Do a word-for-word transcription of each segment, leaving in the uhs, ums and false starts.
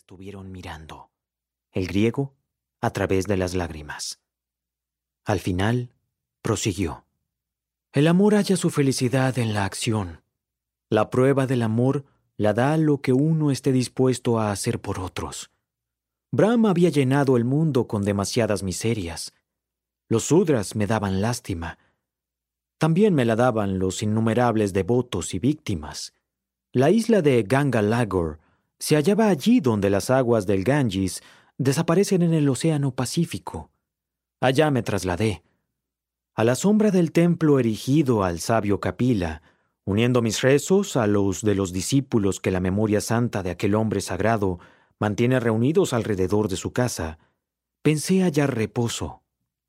estuvieron mirando. El griego a través de las lágrimas. Al final, prosiguió. El amor halla su felicidad en la acción. La prueba del amor la da lo que uno esté dispuesto a hacer por otros. Brahma había llenado el mundo con demasiadas miserias. Los sudras me daban lástima. También me la daban los innumerables devotos y víctimas. La isla de Ganga Lagor se hallaba allí donde las aguas del Ganges desaparecen en el océano Pacífico. Allá me trasladé. A la sombra del templo erigido al sabio Kapila, uniendo mis rezos a los de los discípulos que la memoria santa de aquel hombre sagrado mantiene reunidos alrededor de su casa, pensé hallar reposo.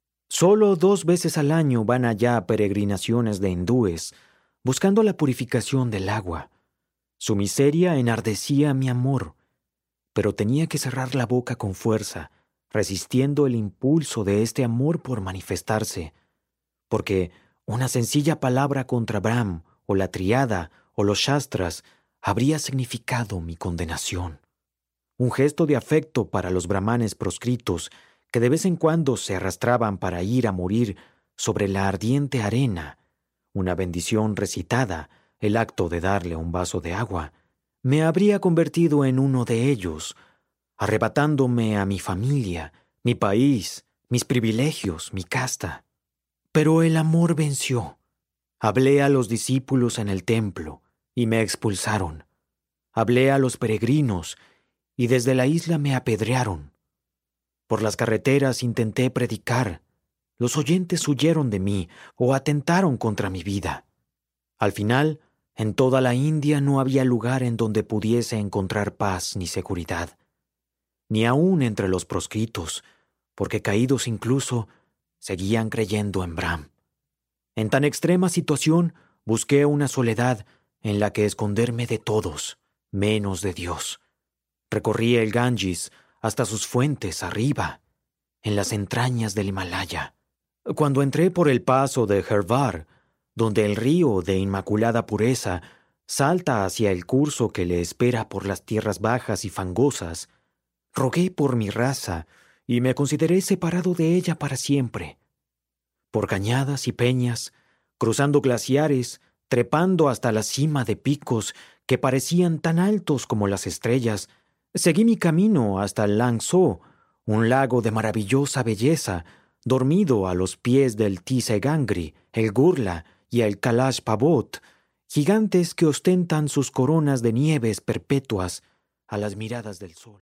Solo dos veces al año van allá peregrinaciones de hindúes, buscando la purificación del agua. Su miseria enardecía mi amor, pero tenía que cerrar la boca con fuerza, resistiendo el impulso de este amor por manifestarse, porque una sencilla palabra contra Brahm, o la triada, o los shastras, habría significado mi condenación. Un gesto de afecto para los brahmanes proscritos, que de vez en cuando se arrastraban para ir a morir sobre la ardiente arena, una bendición recitada, el acto de darle un vaso de agua, me habría convertido en uno de ellos, arrebatándome a mi familia, mi país, mis privilegios, mi casta. Pero el amor venció. Hablé a los discípulos en el templo y me expulsaron. Hablé a los peregrinos y desde la isla me apedrearon. Por las carreteras intenté predicar. Los oyentes huyeron de mí o atentaron contra mi vida. Al final, en toda la India no había lugar en donde pudiese encontrar paz ni seguridad, ni aun entre los proscritos, porque caídos incluso, seguían creyendo en Brahm. En tan extrema situación, busqué una soledad en la que esconderme de todos, menos de Dios. Recorrí el Ganges hasta sus fuentes arriba, en las entrañas del Himalaya. Cuando entré por el paso de Hervar, donde el río de inmaculada pureza salta hacia el curso que le espera por las tierras bajas y fangosas, rogué por mi raza y me consideré separado de ella para siempre. Por cañadas y peñas, cruzando glaciares, trepando hasta la cima de picos que parecían tan altos como las estrellas, seguí mi camino hasta el Lang Tso, un lago de maravillosa belleza, dormido a los pies del Tisegangri, el Gurla y el Kailash Parbat, gigantes que ostentan sus coronas de nieves perpetuas a las miradas del sol.